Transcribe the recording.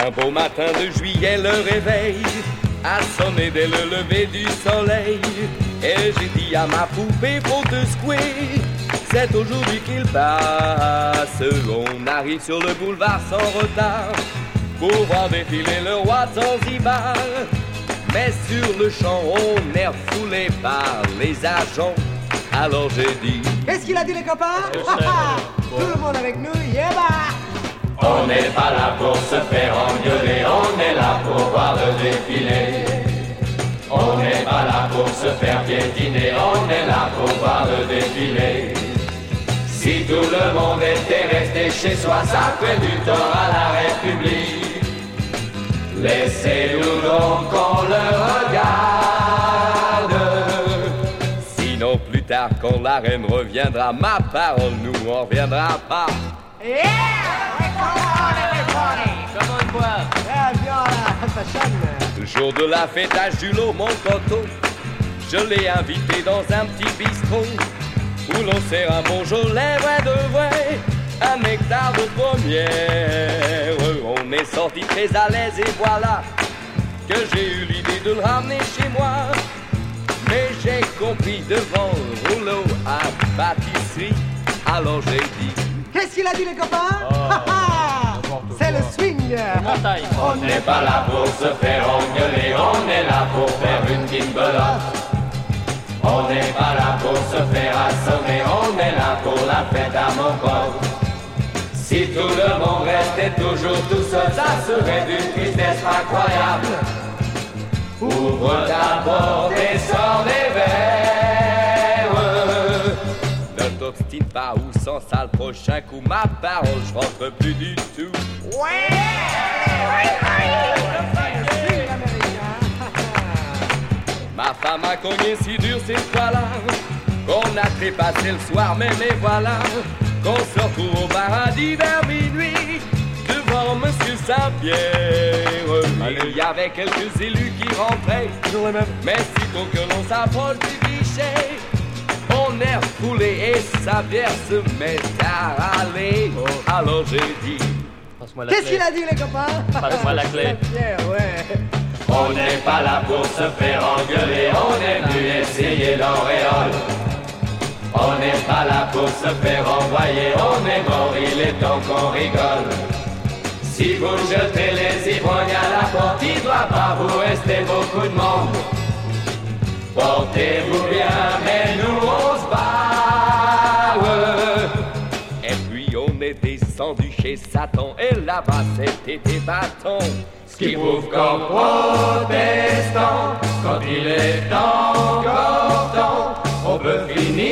Un beau matin de juillet, le réveil a sonné dès le lever du soleil. Et j'ai dit à ma poupée, faut te secouer, c'est aujourd'hui qu'il passe. On arrive sur le boulevard sans retard pour voir défiler le roi de Zanzibar. Mais sur le champ, on est refoulé par les agents. Alors j'ai dit, qu'est-ce qu'il a dit les copains? Tout le monde avec nous, yeah bah. On n'est pas là pour se faire engueuler, on est là pour voir le défilé. On n'est pas là pour se faire piétiner, on est là pour voir le défilé. Si tout le monde était resté chez soi, ça fait du tort à la République. Laissez-nous donc qu'on le regarde. Sinon plus tard quand la reine reviendra, ma parole, nous on reviendra pas. Yeah! Come on everybody! Come on quoi? Yeah, viens là, fashion. Le jour de la fête à Julot, mon coteau, je l'ai invité dans un petit bistrot où l'on sert un bonjour, les vrais de vrai, un nectar de première. On est sorti très à l'aise et voilà que j'ai eu l'idée de le ramener chez moi. Mais j'ai compris devant le rouleau à pâtisserie, alors j'ai dit, qu'est-ce qu'il a dit les copains? C'est le swing. On n'est pas là pour se faire engueuler, on est là pour faire une kimbelote. On n'est pas là pour se faire assommer, on est là pour la fête à mon pote. Si tout le monde restait toujours tout seul, ça serait d'une tristesse incroyable. Ouvre ta porte et sors des verres. ne t'obstine pas ou sans ça le prochain coup, ma parole, je rentre plus du tout. Ma femme a cogné si dur cette fois-là qu'on a trépassé le soir, mais les voilà qu'on se retrouve au paradis vers minuit devant Monsieur Saint-Pierre. Il y avait quelques élus qui rentraient, mais sitôt que l'on s'approche du guichet, on est refoulé et sa bière se met à râler. Alors j'ai dit, qu'est-ce qu'il a dit les copains? Passe-moi la clé. Pierre, ouais. On n'est pas là pour se faire engueuler, on est venu essayer l'auréole. On n'est pas là pour se faire envoyer, on est mort, il est temps qu'on rigole. Si vous jetez les ivrognes à la porte, il doit pas vous rester beaucoup de monde. Portez-vous bien, mais nous on se barre. et puis on est descendu chez Satan et là-bas c'était des bâtons. Ce qui prouve qu'en protestant, quand il est encore temps, on peut finir